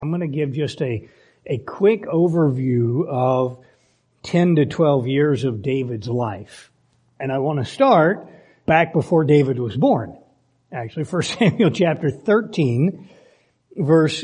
I'm going to give just a quick overview of 10 to 12 years of David's life. And I want to start back before David was born. Actually, 1 Samuel chapter 13, verse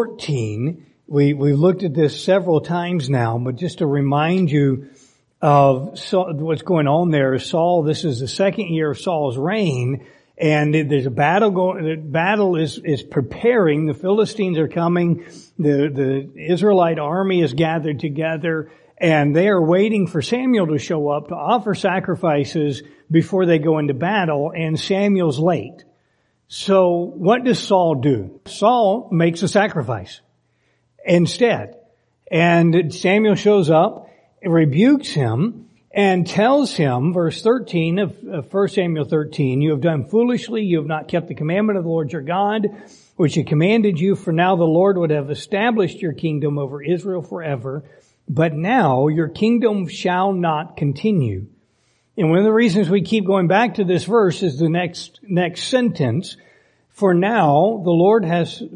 14. We've looked at this several times now, but just to remind you of what's going on there is Saul, this is the second year of Saul's reign, and there's a battle going, the battle is preparing, the Philistines are coming, the Israelite army is gathered together, and they are waiting for Samuel to show up to offer sacrifices before they go into battle, and Samuel's late. So what does Saul do? Saul makes a sacrifice instead. And Samuel shows up, rebukes him, and tells him, verse 13 of 1 Samuel 13, you have done foolishly, you have not kept the commandment of the Lord your God, which he commanded you, for now the Lord would have established your kingdom over Israel forever, but now your kingdom shall not continue. And one of the reasons we keep going back to this verse is the next sentence. For now the Lord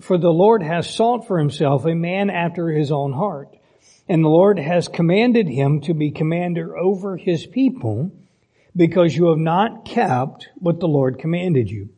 has sought for himself a man after his own heart. And the Lord has commanded him to be commander over his people because you have not kept what the Lord commanded you.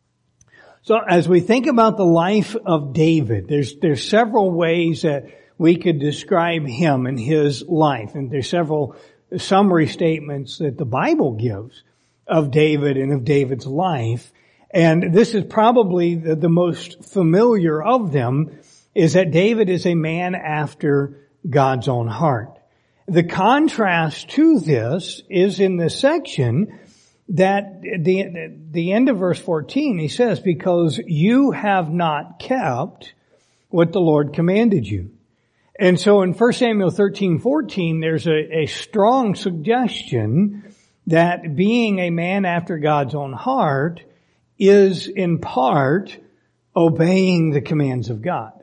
So as we think about the life of David, there's several ways that we could describe him and his life. And there's several summary statements that the Bible gives of David and of David's life. And this is probably the most familiar of them, is that David is a man after God's own heart. The contrast to this is in this section that the end of verse 14, he says, because you have not kept what the Lord commanded you. And so in 1 Samuel 13:14, there's a strong suggestion that being a man after God's own heart is in part obeying the commands of God.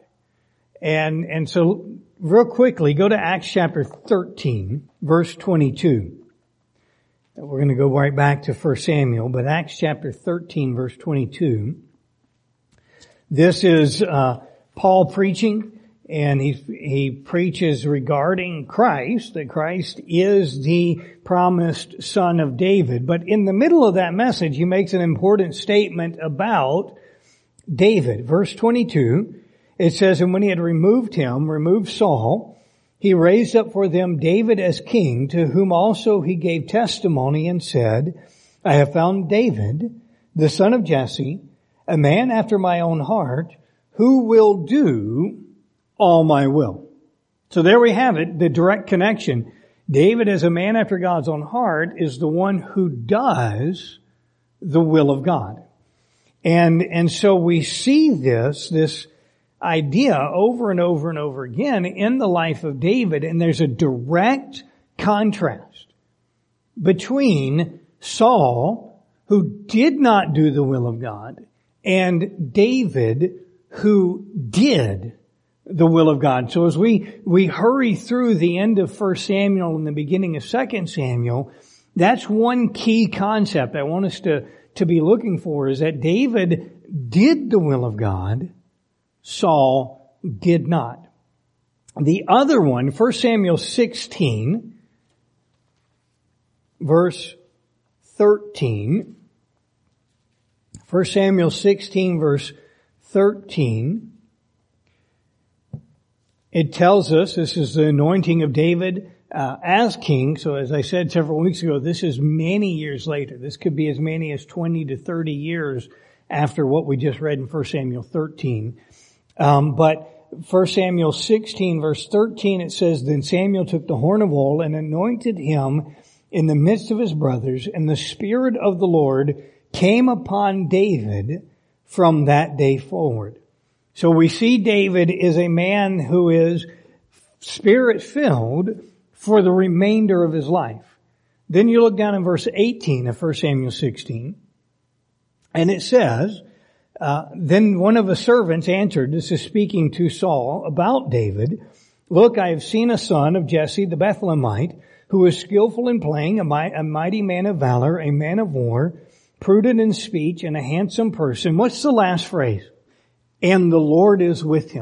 And so real quickly, go to Acts chapter 13, verse 22. We're going to go right back to 1 Samuel, but Acts chapter 13, verse 22. This is Paul preaching, and he preaches regarding Christ, that Christ is the promised son of David. But in the middle of that message, he makes an important statement about David. Verse 22. It says, and when he had removed Saul, he raised up for them David as king, to whom also he gave testimony and said, I have found David, the son of Jesse, a man after my own heart, who will do all my will. So there we have it, the direct connection. David, as a man after God's own heart, is the one who does the will of God. And so we see this idea over and over and over again in the life of David, and there's a direct contrast between Saul, who did not do the will of God, and David, who did the will of God. So as we hurry through the end of 1 Samuel and the beginning of 2 Samuel, that's one key concept I want us to be looking for, is that David did the will of God, Saul did not. The other one, 1 Samuel 16, verse 13. 1 Samuel 16, verse 13. It tells us, this is the anointing of David as king. So as I said several weeks ago, this is many years later. This could be as many as 20 to 30 years after what we just read in 1 Samuel 13. But 1 Samuel 16 verse 13, it says, then Samuel took the horn of oil and anointed him in the midst of his brothers, and the Spirit of the Lord came upon David from that day forward. So we see David is a man who is Spirit-filled for the remainder of his life. Then you look down in verse 18 of 1 Samuel 16, and it says, then one of the servants answered, this is speaking to Saul about David, look, I have seen a son of Jesse the Bethlehemite, who is skillful in playing, a mighty man of valor, a man of war, prudent in speech, and a handsome person. What's the last phrase? And the Lord is with him.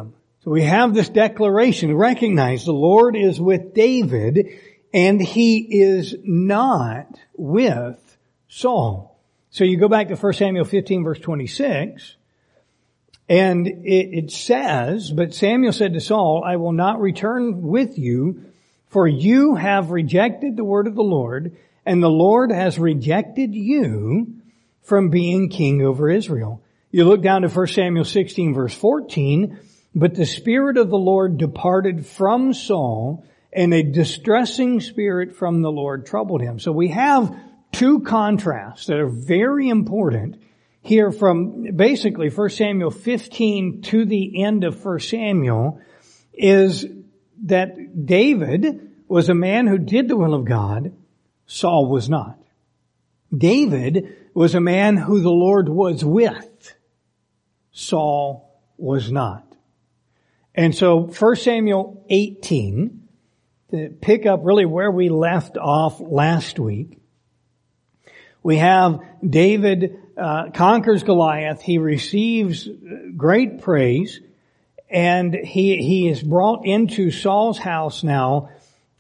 So we have this declaration, recognize the Lord is with David and he is not with Saul. So you go back to 1 Samuel 15 verse 26 and it says, but Samuel said to Saul, I will not return with you, for you have rejected the word of the Lord, and the Lord has rejected you from being king over Israel. You look down to 1 Samuel 16 verse 14, but the Spirit of the Lord departed from Saul, and a distressing spirit from the Lord troubled him. So we have two contrasts that are very important here from basically 1 Samuel 15 to the end of 1 Samuel, is that David was a man who did the will of God. Saul was not. David was a man who the Lord was with. Saul was not. And so 1 Samuel 18, to pick up really where we left off last week, we have David conquers Goliath. He receives great praise, and he is brought into Saul's house now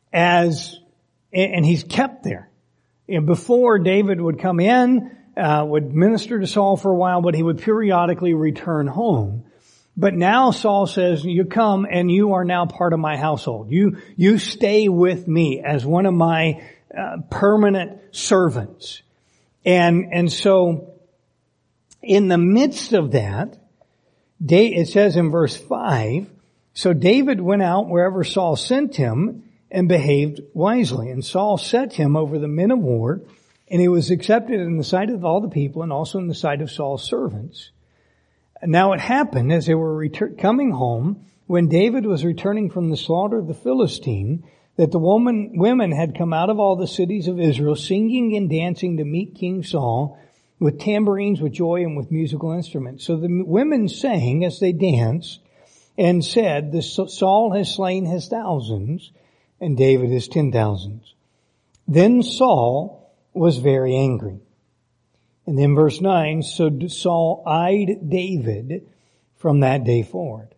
and he's kept there. And before, David would come in, would minister to Saul for a while, but he would periodically return home. But now Saul says, you come and you are now part of my household. You stay with me as one of my permanent servants. And so in the midst of that, it says in verse 5, so David went out wherever Saul sent him and behaved wisely. And Saul set him over the men of war, and he was accepted in the sight of all the people and also in the sight of Saul's servants. Now it happened as they were coming home, when David was returning from the slaughter of the Philistine, that the women had come out of all the cities of Israel, singing and dancing to meet King Saul, with tambourines, with joy, and with musical instruments. So the women sang as they danced, and said, Saul has slain his thousands, and David his 10,000s. Then Saul was very angry. And then verse 9, so Saul eyed David from that day forward.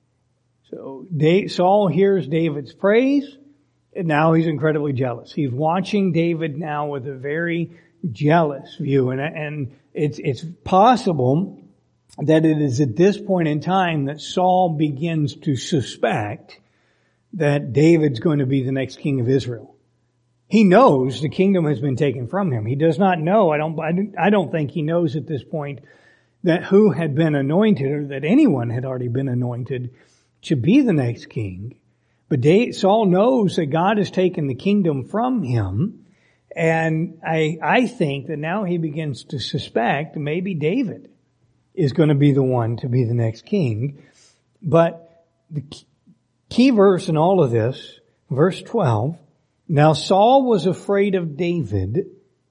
So Saul hears David's praise, and now he's incredibly jealous. He's watching David now with a very jealous view. And it's possible that it is at this point in time that Saul begins to suspect that David's going to be the next king of Israel. He knows the kingdom has been taken from him. He does not know, I don't think he knows at this point that who had been anointed, or that anyone had already been anointed to be the next king. But Saul knows that God has taken the kingdom from him, and I think that now he begins to suspect maybe David is going to be the one to be the next king. But the key verse in all of this, verse 12, now Saul was afraid of David.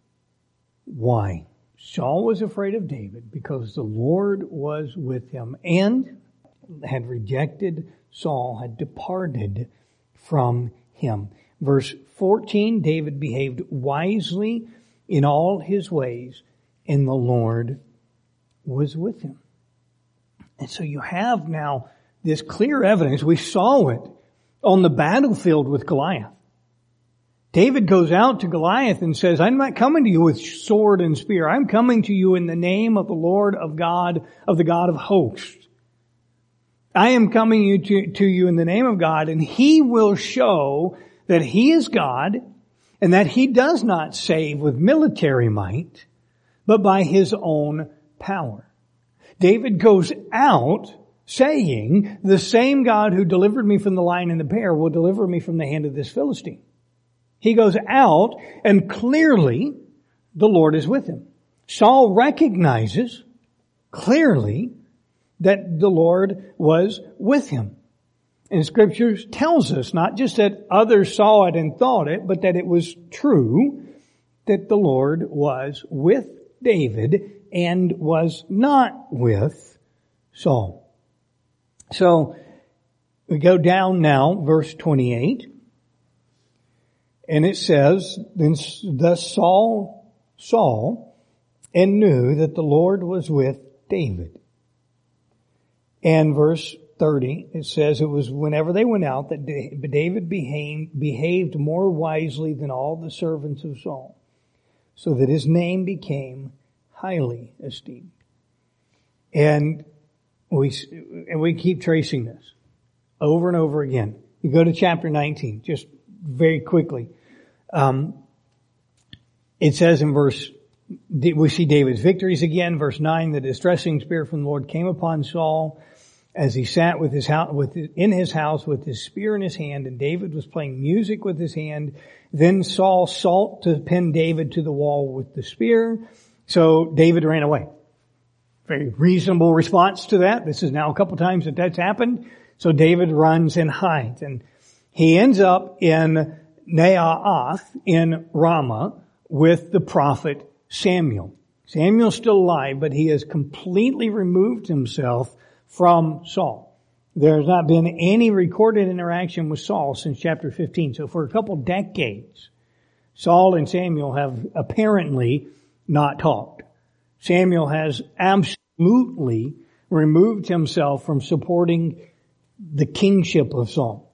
Why? Saul was afraid of David because the Lord was with him and had rejected Saul, had departed from him. Verse 14, David behaved wisely in all his ways, and the Lord was with him. And so you have now this clear evidence. We saw it on the battlefield with Goliath. David goes out to Goliath and says, I'm not coming to you with sword and spear. I'm coming to you in the name of the Lord of God, of the God of hosts. I am coming to you in the name of God, and He will show that He is God and that He does not save with military might, but by His own power. David goes out saying, the same God who delivered me from the lion and the bear will deliver me from the hand of this Philistine. He goes out, and clearly the Lord is with him. Saul recognizes clearly that the Lord was with him. And Scripture tells us not just that others saw it and thought it, but that it was true that the Lord was with David and was not with Saul. So we go down now, verse 28. And it says, then thus Saul saw and knew that the Lord was with David. And verse 30, it says, it was whenever they went out that David behaved more wisely than all the servants of Saul, so that his name became highly esteemed. And we keep tracing this over and over again. You go to chapter 19, just very quickly. It says in we see David's victories again. Verse 9, the distressing spirit from the Lord came upon Saul as he sat in his house with his spear in his hand, and David was playing music with his hand. Then Saul sought to pin David to the wall with the spear. So David ran away. Very reasonable response to that. This is now a couple times that that's happened. So David runs and hides, and he ends up in Naioth in Ramah with the prophet Samuel. Samuel's still alive, but he has completely removed himself from Saul. There's not been any recorded interaction with Saul since chapter 15. So for a couple decades, Saul and Samuel have apparently not talked. Samuel has absolutely removed himself from supporting the kingship of Saul.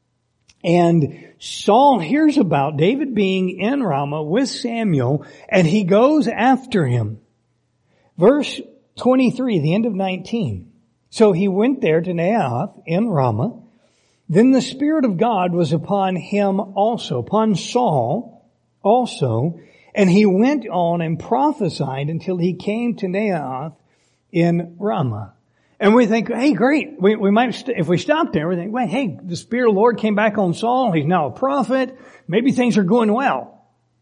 And Saul hears about David being in Ramah with Samuel, and he goes after him. Verse 23, the end of 19. So he went there to Naioth in Ramah. Then the Spirit of God was upon him also, upon Saul also, and he went on and prophesied until he came to Naioth in Ramah. And we think, hey, great. We might, if we stop there, we think, wait, hey, the Spirit of the Lord came back on Saul. He's now a prophet. Maybe things are going well.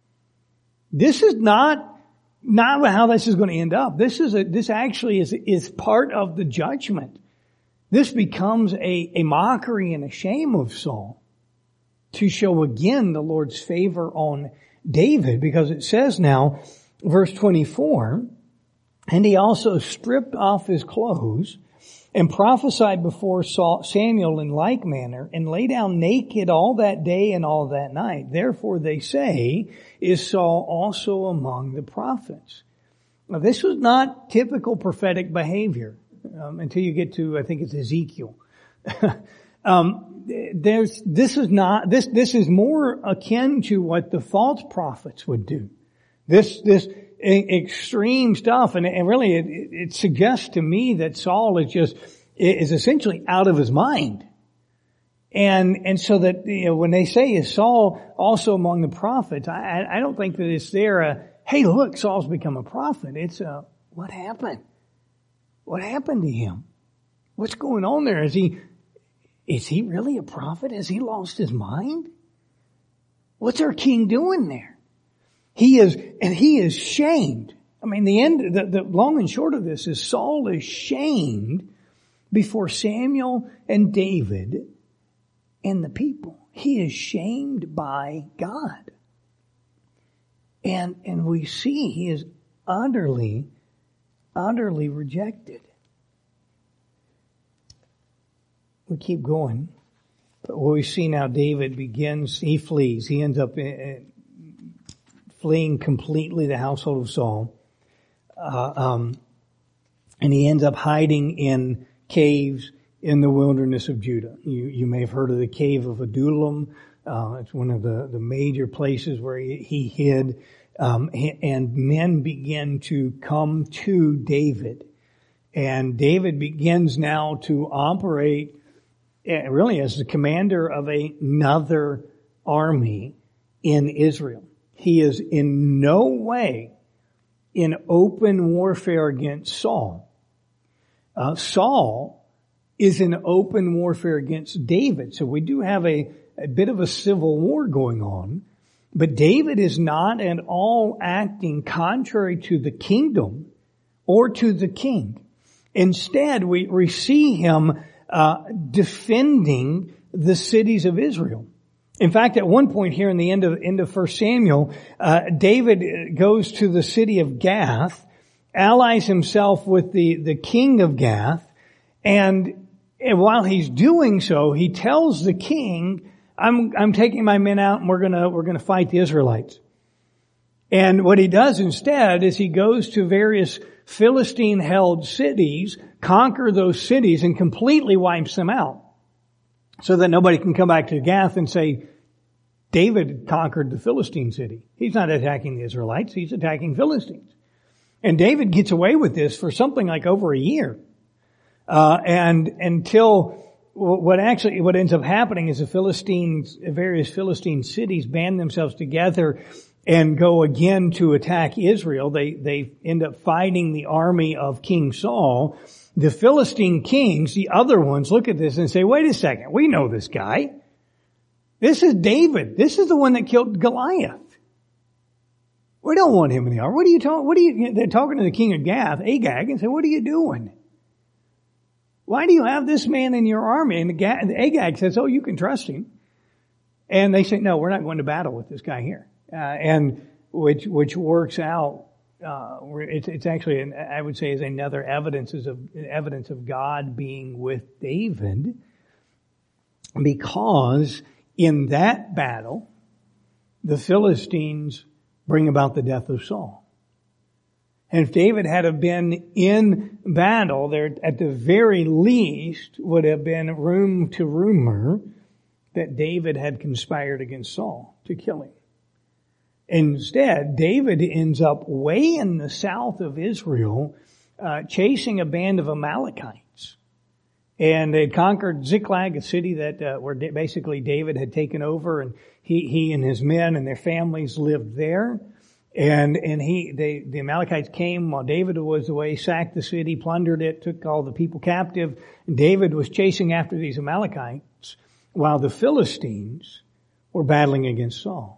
This is not how this is going to end up. This actually is part of the judgment. This becomes a mockery and a shame of Saul to show again the Lord's favor on David, because it says now, verse 24, and he also stripped off his clothes and prophesied before Samuel in like manner, and lay down naked all that day and all that night. Therefore they say, is Saul also among the prophets? Now this was not typical prophetic behavior until you get to, I think it's Ezekiel. This is more akin to what the false prophets would do. This extreme stuff, and really it suggests to me that Saul is essentially out of his mind. And so that, when they say, is Saul also among the prophets, I don't think that it's there hey look, Saul's become a prophet. It's what happened? What happened to him? What's going on there? Is he really a prophet? Has he lost his mind? What's our king doing there? He is shamed. I mean, the long and short of this is Saul is shamed before Samuel and David and the people. He is shamed by God. And we see he is utterly rejected. We keep going. But what we see now, David he flees. He ends up fleeing completely the household of Saul. And he ends up hiding in caves in the wilderness of Judah. You may have heard of the cave of Adullam. It's one of the major places where he hid. And men begin to come to David. And David begins now to operate really as the commander of another army in Israel. He is in no way in open warfare against Saul. Saul is in open warfare against David. So we do have a bit of a civil war going on. But David is not at all acting contrary to the kingdom or to the king. Instead, we see him defending the cities of Israel. In fact, at one point here in the end of 1 Samuel, David goes to the city of Gath, allies himself with the king of Gath, and while he's doing so, he tells the king, I'm taking my men out and we're gonna fight the Israelites. And what he does instead is he goes to various Philistine-held cities, conquer those cities and completely wipes them out so that nobody can come back to Gath and say, David conquered the Philistine city. He's not attacking the Israelites. He's attacking Philistines. And David gets away with this for something like over a year. And until what ends up happening is various Philistine cities band themselves together and go again to attack Israel. They end up fighting the army of King Saul. The Philistine kings, the other ones, look at this and say, wait a second, we know this guy. This is David. This is the one that killed Goliath. We don't want him in the army. They're talking to the king of Gath, Agag, and say, what are you doing? Why do you have this man in your army? And the Agag says, oh, you can trust him. And they say, no, we're not going to battle with this guy here. And which works out, it's actually, I would say, is another evidence of God being with David, because in that battle, the Philistines bring about the death of Saul. And if David had been in battle, there at the very least would have been room to rumor that David had conspired against Saul to kill him. Instead, David ends up way in the south of Israel, chasing a band of Amalekites. And they'd conquered Ziklag, a city that where basically David had taken over, and he and his men and their families lived there. And the Amalekites came while David was away, sacked the city, plundered it, took all the people captive. And David was chasing after these Amalekites while the Philistines were battling against Saul.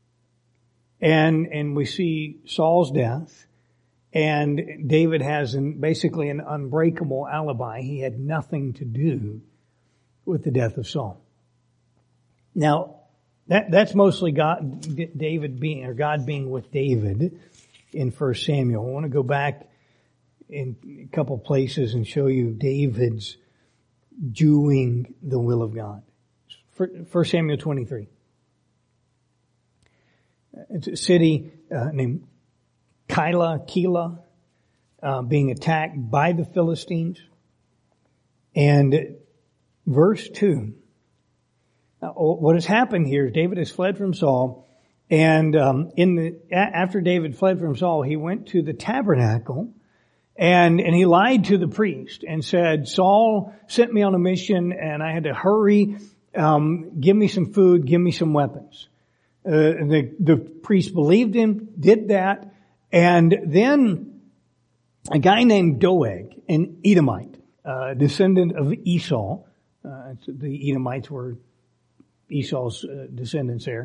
And we see Saul's death, and David has basically an unbreakable alibi. He had nothing to do with the death of Saul. Now, that's mostly God being with David in 1 Samuel. I want to go back in a couple places and show you David's doing the will of God. 1 Samuel 23. It's a city named Keilah, being attacked by the Philistines. And verse 2. Now, what has happened here is David has fled from Saul, and after David fled from Saul, he went to the tabernacle, and he lied to the priest and said, Saul sent me on a mission, and I had to hurry. Give me some food, give me some weapons. The priest believed him, did that, and then a guy named Doeg, an Edomite, descendant of Esau. The Edomites were Esau's descendants there.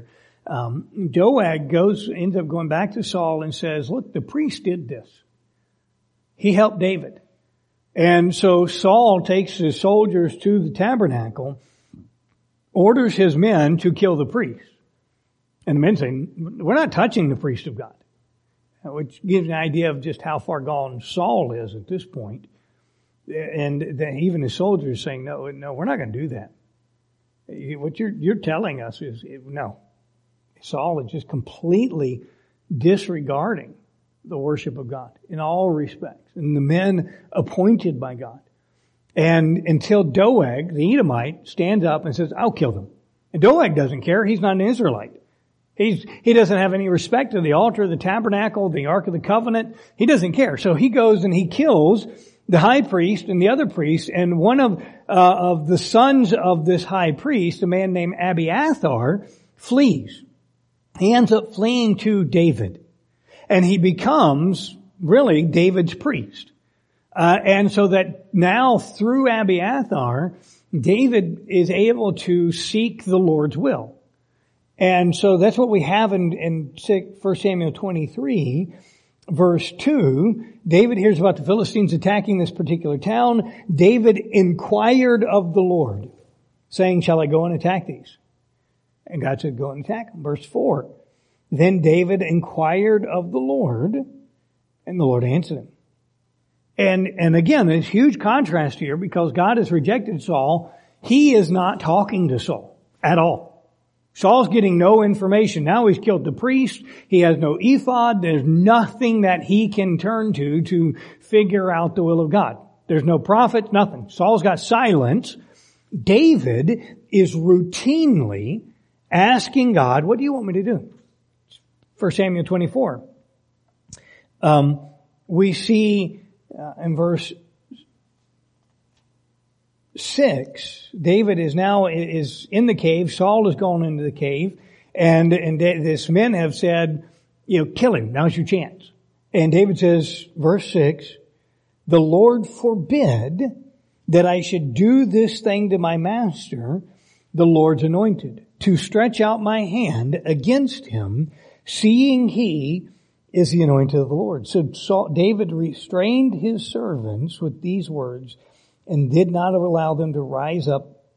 Doeg ends up going back to Saul and says, look, the priest did this. He helped David. And so Saul takes his soldiers to the tabernacle, orders his men to kill the priest. And the men say, we're not touching the priest of God. Which gives an idea of just how far gone Saul is at this point. And then even his soldiers saying, no, we're not going to do that. What you're telling us is, no. Saul is just completely disregarding the worship of God in all respects. And the men appointed by God. And until Doeg, the Edomite, stands up and says, I'll kill them. And Doeg doesn't care. He's not an Israelite. He doesn't have any respect to the altar, the tabernacle, the Ark of the Covenant. He doesn't care. So he goes and he kills the high priest and the other priests, and one of the sons of this high priest, a man named Abiathar, flees. He ends up fleeing to David, and he becomes really David's priest. And so that now through Abiathar, David is able to seek the Lord's will. And so that's what we have in 1 Samuel 23, verse 2. David hears about the Philistines attacking this particular town. David inquired of the Lord, saying, shall I go and attack these? And God said, go and attack them. Verse 4. Then David inquired of the Lord, and the Lord answered him. And again, there's huge contrast here because God has rejected Saul. He is not talking to Saul at all. Saul's getting no information. Now he's killed the priest. He has no ephod. There's nothing that he can turn to figure out the will of God. There's no prophets, nothing. Saul's got silence. David is routinely asking God, what do you want me to do? 1 Samuel 24. We see in verse 6, David is now in the cave. Saul has gone into the cave, and this men have said, kill him. Now's your chance. And David says, verse 6, the Lord forbid that I should do this thing to my master, the Lord's anointed, to stretch out my hand against him, seeing he is the anointed of the Lord. So David restrained his servants with these words and did not allow them to rise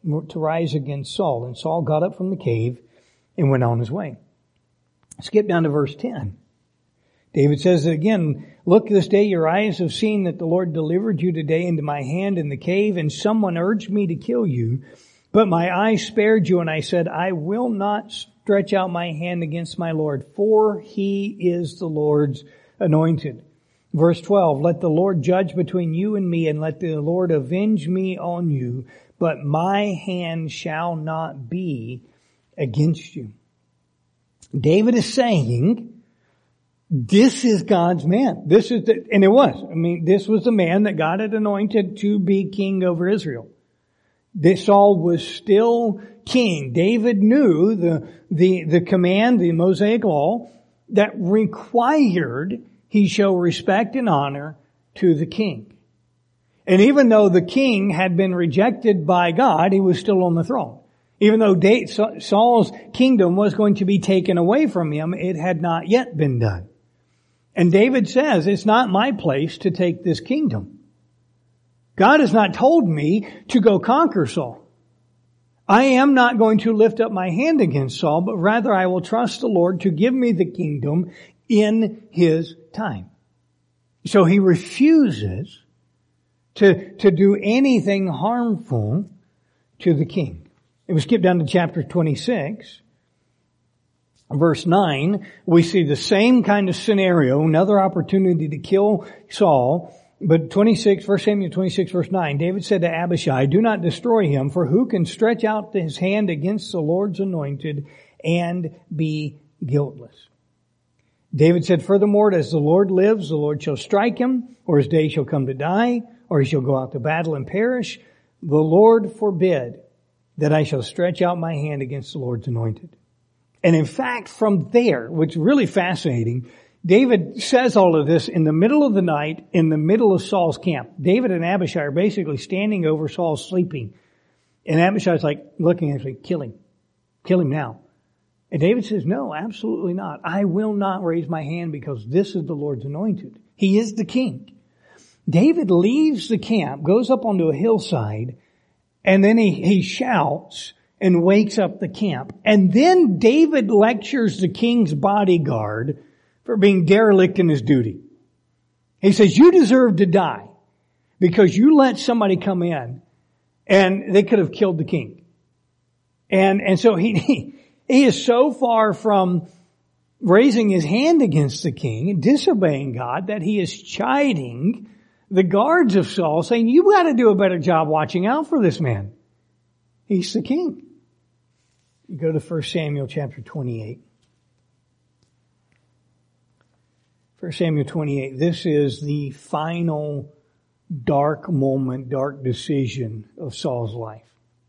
against Saul. And Saul got up from the cave and went on his way. Skip down to verse 10. David says it again, look, this day your eyes have seen that the Lord delivered you today into my hand in the cave, and someone urged me to kill you, but my eyes spared you, and I said, I will not stretch out my hand against my Lord, for he is the Lord's anointed. Verse 12, let the Lord judge between you and me, and let the Lord avenge me on you, but my hand shall not be against you. David is saying, this is God's man. And it was. This was the man that God had anointed to be king over Israel. Saul was still king. David knew the command, the Mosaic law, that required he show respect and honor to the king. And even though the king had been rejected by God, he was still on the throne. Even though Saul's kingdom was going to be taken away from him, it had not yet been done. And David says, it's not my place to take this kingdom. God has not told me to go conquer Saul. I am not going to lift up my hand against Saul, but rather I will trust the Lord to give me the kingdom in his time. So he refuses to do anything harmful to the king. If we skip down to chapter 26, verse 9, we see the same kind of scenario, another opportunity to kill Saul. But 1 Samuel 26, verse 9, David said to Abishai, do not destroy him, for who can stretch out his hand against the Lord's anointed and be guiltless? David said, furthermore, as the Lord lives, the Lord shall strike him, or his day shall come to die, or he shall go out to battle and perish. The Lord forbid that I shall stretch out my hand against the Lord's anointed. And in fact, from there, which is really fascinating, David says all of this in the middle of the night, in the middle of Saul's camp. David and Abishai are basically standing over Saul sleeping. And Abishai's like looking at him, like, kill him. Kill him now. And David says, no, absolutely not. I will not raise my hand because this is the Lord's anointed. He is the king. David leaves the camp, goes up onto a hillside, and then he shouts and wakes up the camp. And then David lectures the king's bodyguard for being derelict in his duty. He says, you deserve to die because you let somebody come in and they could have killed the king. And so he is so far from raising his hand against the king and disobeying God that he is chiding the guards of Saul, saying, you got to do a better job watching out for this man. He's the king. You go to 1 Samuel chapter 28. 1 Samuel 28. This is the final dark moment, dark decision of Saul's life.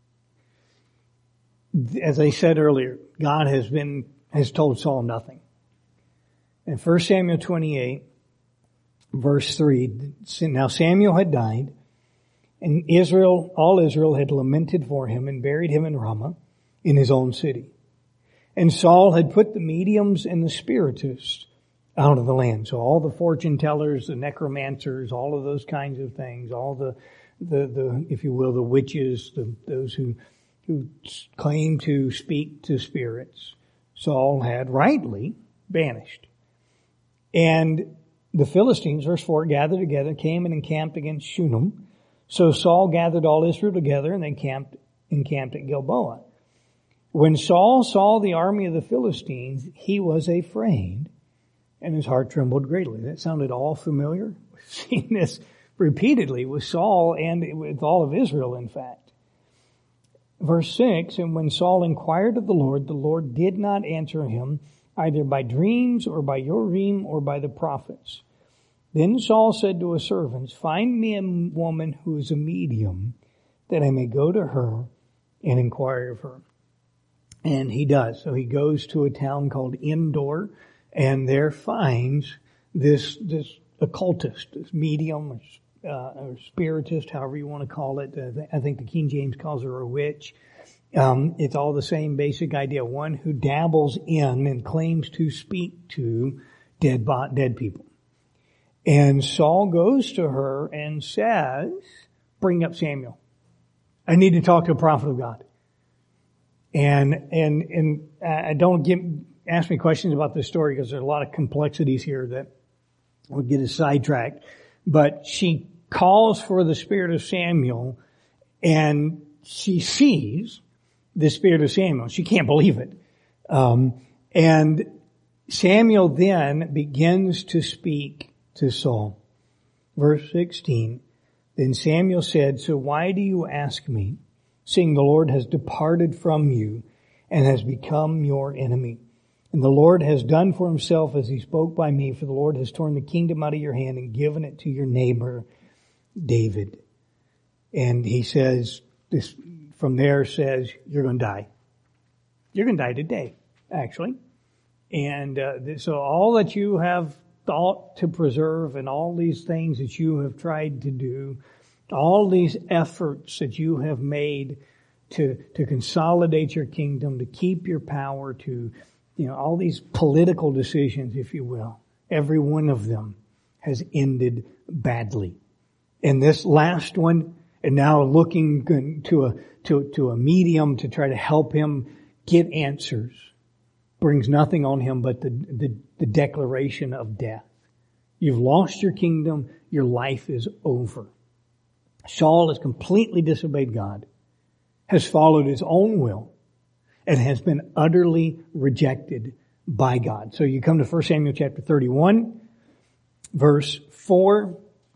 As I said earlier, God has told Saul nothing. In 1 Samuel 28, verse 3, now Samuel had died, and all Israel had lamented for him and buried him in Ramah in his own city. And Saul had put the mediums and the spiritists out of the land. So all the fortune tellers, the necromancers, all of those kinds of things, all the if you will, the witches, those who claim to speak to spirits, Saul had rightly banished. And the Philistines, verse 4, gathered together, came and encamped against Shunem. So Saul gathered all Israel together and they encamped at Gilboa. When Saul saw the army of the Philistines, he was afraid and his heart trembled greatly. That sounded all familiar. We've seen this repeatedly with Saul and with all of Israel, in fact. Verse 6, and when Saul inquired of the Lord did not answer him, either by dreams or by Urim or by the prophets. Then Saul said to his servants, find me a woman who is a medium, that I may go to her and inquire of her. And he does. So he goes to a town called Endor, and there finds this occultist, this medium, or spiritist, however you want to call it. I think the King James calls her a witch. It's all the same basic idea. One who dabbles in and claims to speak to dead people. And Saul goes to her and says, bring up Samuel. I need to talk to a prophet of God. And don't ask me questions about this story because there's a lot of complexities here that would get us sidetracked. But she calls for the spirit of Samuel, and she sees the spirit of Samuel. She can't believe it. And Samuel then begins to speak to Saul. Verse 16, then Samuel said, so why do you ask me, seeing the Lord has departed from you and has become your enemy? And the Lord has done for himself as he spoke by me, for the Lord has torn the kingdom out of your hand and given it to your neighbor, David. And he says, this from there says, you're going to die. You're going to die today, actually. And so all that you have thought to preserve and all these things that you have tried to do, all these efforts that you have made to consolidate your kingdom, to keep your power, to, all these political decisions, if you will, every one of them has ended badly. And this last one, and now looking to a medium to try to help him get answers, brings nothing on him but the declaration of death. You've lost your kingdom. Your life is over. Saul has completely disobeyed God, has followed his own will, and has been utterly rejected by God. So you come to 1 Samuel chapter 31, verse 4.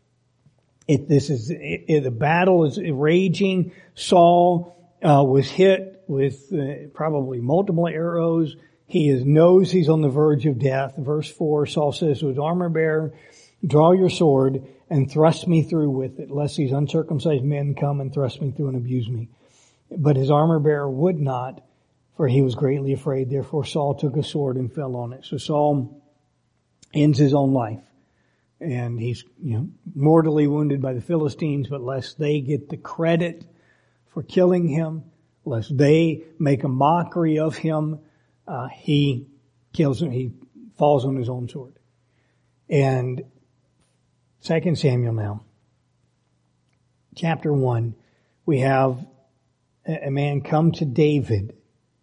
The battle is raging. Saul was hit with probably multiple arrows. He knows he's on the verge of death. Verse 4, Saul says to his armor bearer, draw your sword and thrust me through with it, lest these uncircumcised men come and thrust me through and abuse me. But his armor bearer would not, for he was greatly afraid. Therefore Saul took a sword and fell on it. So Saul ends his own life. And he's, mortally wounded by the Philistines, but lest they get the credit for killing him, lest they make a mockery of him, he kills him. He falls on his own sword. And 2 Samuel now, chapter 1, we have a man come to David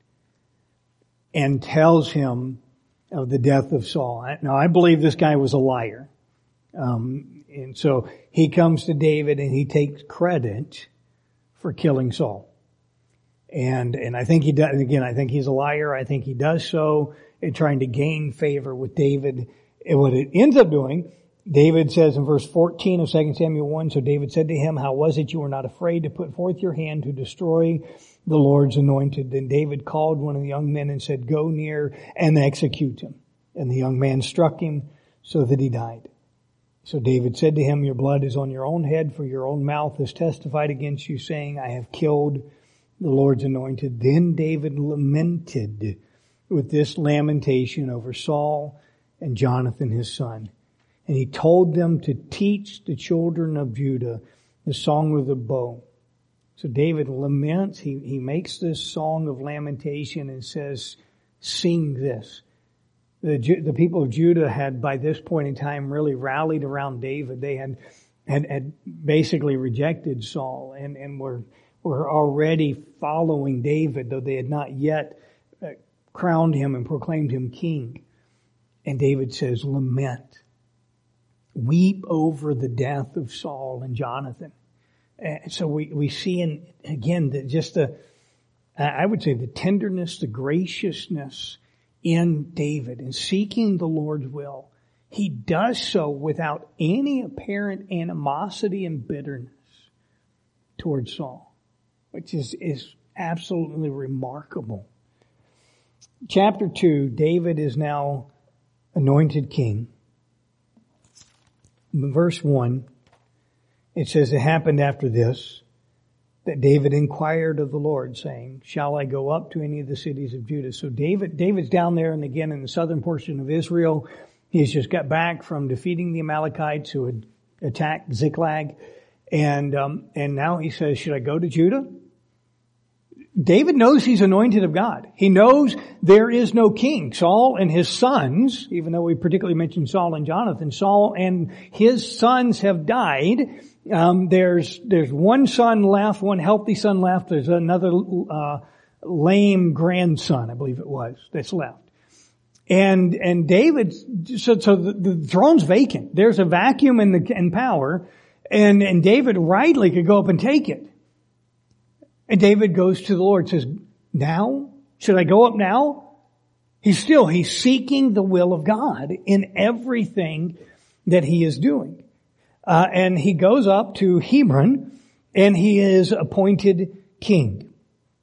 and tells him of the death of Saul. Now, I believe this guy was a liar. And so he comes to David and he takes credit for killing Saul. And I think he does, and again, I think he's a liar. I think he does so in trying to gain favor with David. And what it ends up doing, David says in verse 14 of 2 Samuel 1, so David said to him, how was it you were not afraid to put forth your hand to destroy the Lord's anointed? Then David called one of the young men and said, go near and execute him. And the young man struck him so that he died. So David said to him, your blood is on your own head, for your own mouth has testified against you, saying, I have killed the Lord's anointed. Then David lamented with this lamentation over Saul and Jonathan his son. And he told them to teach the children of Judah the song of the bow. So David laments, he makes this song of lamentation and says, sing this. The people of Judah had by this point in time really rallied around David. They had basically rejected Saul and were already following David, though they had not yet crowned him and proclaimed him king. And David says, lament. Weep over the death of Saul and Jonathan. And so we see I would say the tenderness, the graciousness in David in seeking the Lord's will. he does so without any apparent animosity and bitterness towards Saul, which is absolutely remarkable. Chapter 2, David is now anointed king. Verse 1, it says, it happened after this that David inquired of the Lord, saying, shall I go up to any of the cities of Judah? So David's down there, and again in the southern portion of Israel. He's just got back from defeating the Amalekites who had attacked Ziklag. And now he says, should I go to Judah? David knows he's anointed of God. He knows there is no king. Saul and his sons, even though we particularly mentioned Saul and Jonathan, Saul and his sons have died. There's one son left, one healthy son left. There's another lame grandson, I believe it was, that's left. And David, so the throne's vacant. There's a vacuum in power, and David rightly could go up and take it. And David goes to the Lord, says, now? Should I go up now? He's seeking the will of God in everything that he is doing. And he goes up to Hebron, and he is appointed king.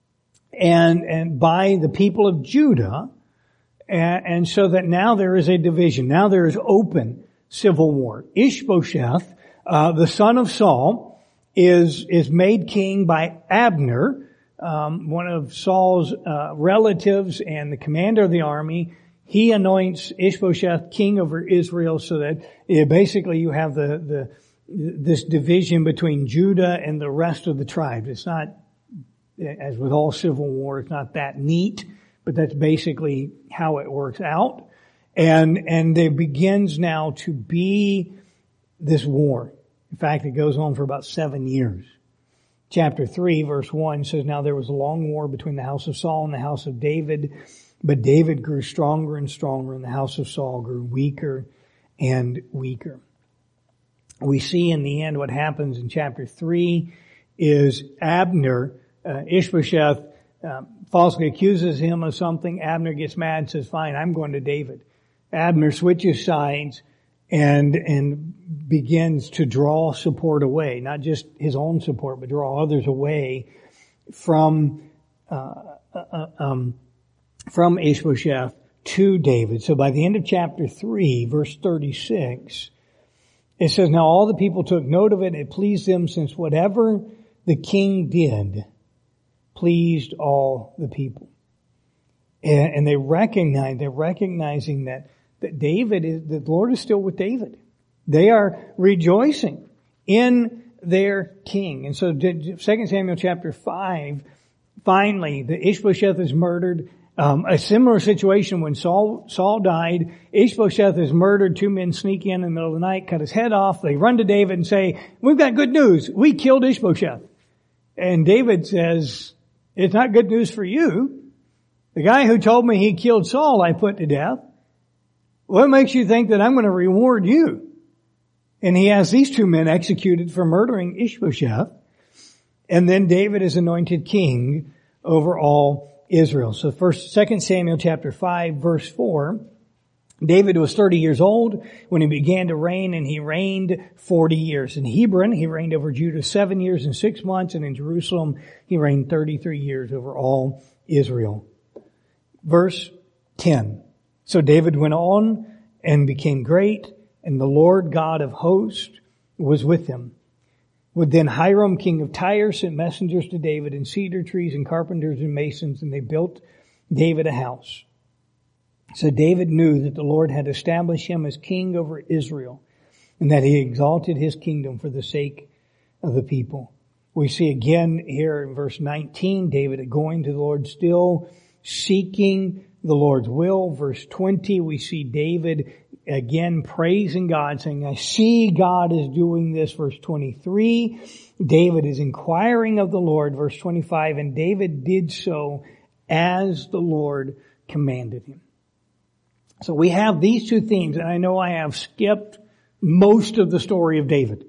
And by the people of Judah, and so that now there is a division. Now there is open civil war. Ishbosheth, the son of Saul, is made king by Abner, one of Saul's relatives and the commander of the army. He anoints Ishbosheth king over Israel, so that basically you have this division between Judah and the rest of the tribes. It's not, as with all civil war, it's not that neat, but that's basically how it works out. And there begins now to be this war. In fact, it goes on for about 7 years. Chapter 3, verse 1 says, now there was a long war between the house of Saul and the house of David, but David grew stronger and stronger, and the house of Saul grew weaker and weaker. We see in the end what happens in chapter 3 is Abner, Ishbosheth, falsely accuses him of something. Abner gets mad and says, fine, I'm going to David. Abner switches sides and begins to draw support away, not just his own support, but draw others away from Ishbosheth to David. So by the end of chapter 3, verse 36, it says, now all the people took note of it, and it pleased them, since whatever the king did pleased all the people. And they're recognizing that the Lord is still with David. They are rejoicing in their king. And so 2 Samuel chapter 5, finally, the Ishbosheth is murdered. A similar situation when Saul died. Ishbosheth is murdered. 2 men sneak in the middle of the night, cut his head off. They run to David and say, we've got good news. We killed Ishbosheth. And David says, it's not good news for you. The guy who told me he killed Saul, I put to death. What makes you think that I'm going to reward you? And he has these 2 men executed for murdering Ishbosheth. And then David is anointed king over all Israel. So 2 Samuel chapter 5 verse 4, David was 30 years old when he began to reign, and he reigned 40 years. In Hebron, he reigned over Judah 7 years and 6 months, and in Jerusalem, he reigned 33 years over all Israel. Verse 10. So David went on and became great, and the Lord God of hosts was with him. With then Hiram, king of Tyre, sent messengers to David, and cedar trees and carpenters and masons, and they built David a house. So David knew that the Lord had established him as king over Israel, and that he exalted his kingdom for the sake of the people. We see again here in verse 19, David going to the Lord, still seeking the Lord's will. Verse 20, we see David again praising God, saying, I see God is doing this. Verse 23, David is inquiring of the Lord. Verse 25, and David did so as the Lord commanded him. So we have these 2 themes, and I know I have skipped most of the story of David.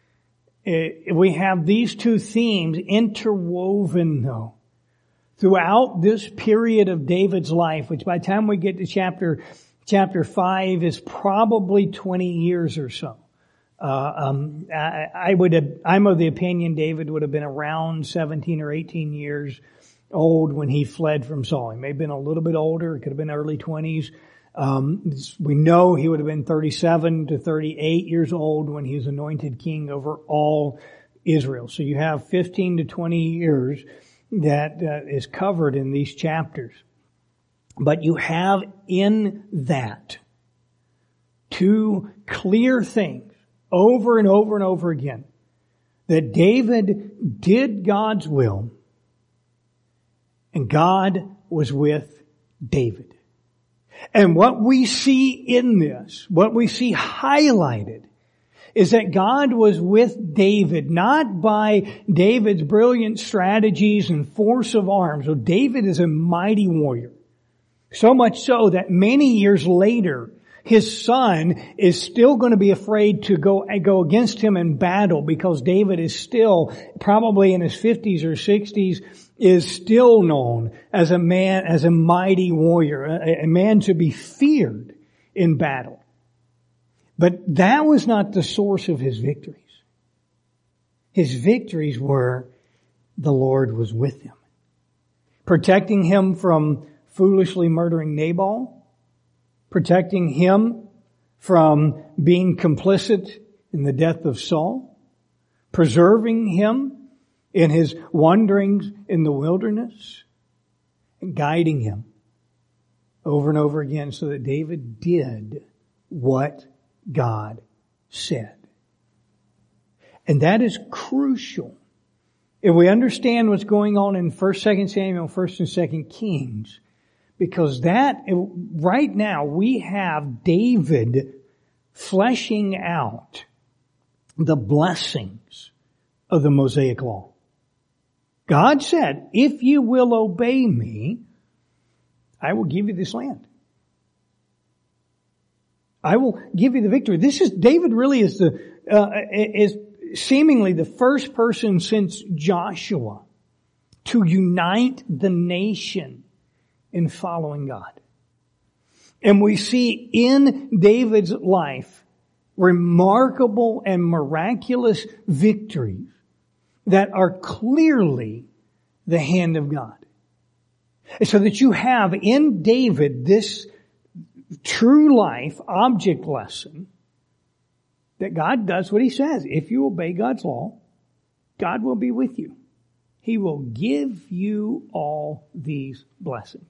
We have these 2 themes interwoven, though, throughout this period of David's life, which by the time we get to chapter Chapter 5 is probably 20 years or so. I'm of the opinion David would have been around 17 or 18 years old when he fled from Saul. He may have been a little bit older. It could have been early 20s. We know he would have been 37 to 38 years old when he was anointed king over all Israel. So you have 15 to 20 years that is covered in these chapters. But you have in that two clear things over and over and over again. That David did God's will and God was with David. And what we see in this, what we see highlighted, is that God was with David, not by David's brilliant strategies and force of arms. So David is a mighty warrior. So much so that many years later, his son is still going to be afraid to go against him in battle because David is still, probably in his 50s or 60s, is still known as a man, as a mighty warrior, a man to be feared in battle. But that was not the source of his victories. His victories were the Lord was with him, protecting him from foolishly murdering Nabal, protecting him from being complicit in the death of Saul, preserving him in his wanderings in the wilderness, and guiding him over and over again so that David did what God said. And that is crucial. If we understand what's going on in 1st, 2nd Samuel, 1st and 2nd Kings, because that, right now, we have David fleshing out the blessings of the Mosaic Law. God said, if you will obey me, I will give you this land. I will give you the victory. David really is is seemingly the first person since Joshua to unite the nation in following God. And we see in David's life remarkable and miraculous victories that are clearly the hand of God. So that you have in David this true life object lesson that God does what He says. If you obey God's law, God will be with you. He will give you all these blessings.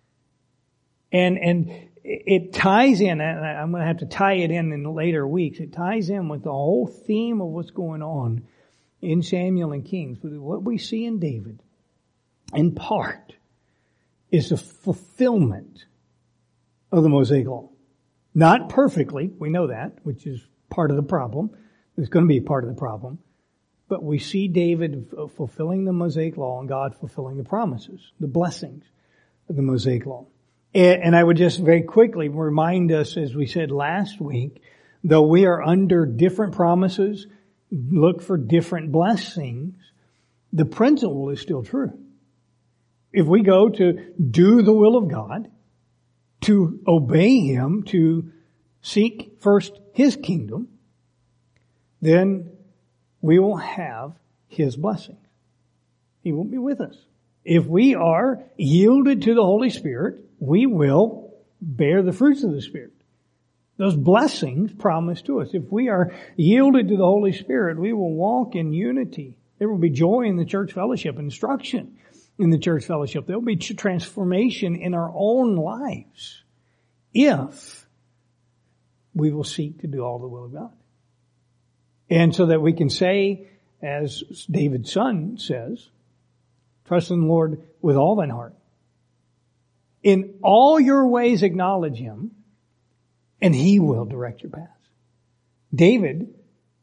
And it ties in, and I'm going to have to tie it in later weeks, it ties in with the whole theme of what's going on in Samuel and Kings. What we see in David, in part, is a fulfillment of the Mosaic Law. Not perfectly, we know that, which is part of the problem. It's going to be part of the problem. But we see David fulfilling the Mosaic Law and God fulfilling the promises, the blessings of the Mosaic Law. And I would just very quickly remind us, as we said last week, though we are under different promises, look for different blessings, the principle is still true. If we go to do the will of God, to obey Him, to seek first His kingdom, then we will have His blessings. He will be with us. If we are yielded to the Holy Spirit, we will bear the fruits of the Spirit. Those blessings promised to us. If we are yielded to the Holy Spirit, we will walk in unity. There will be joy in the church fellowship, instruction in the church fellowship. There will be transformation in our own lives if we will seek to do all the will of God. And so that we can say, as David's son says, trust in the Lord with all thine heart. In all your ways acknowledge Him, and He will direct your paths. David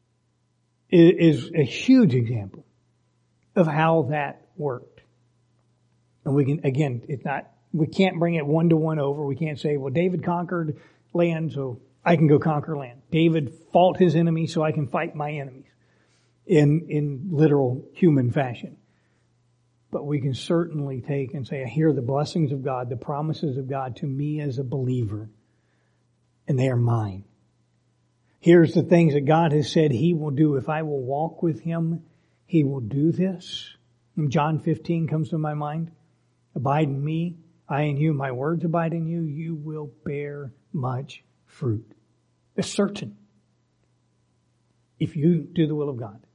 is a huge example of how that worked. And we can, again, we can't bring it one-to-one over. We can't say, well, David conquered land, so I can go conquer land. David fought his enemies, so I can fight my enemies in literal human fashion. But we can certainly take and say, I hear the blessings of God, the promises of God to me as a believer. and they are mine. Here's the things that God has said He will do. If I will walk with Him, He will do this. And John 15 comes to my mind. Abide in me, I in you, my words abide in you, you will bear much fruit. It's certain. If you do the will of God.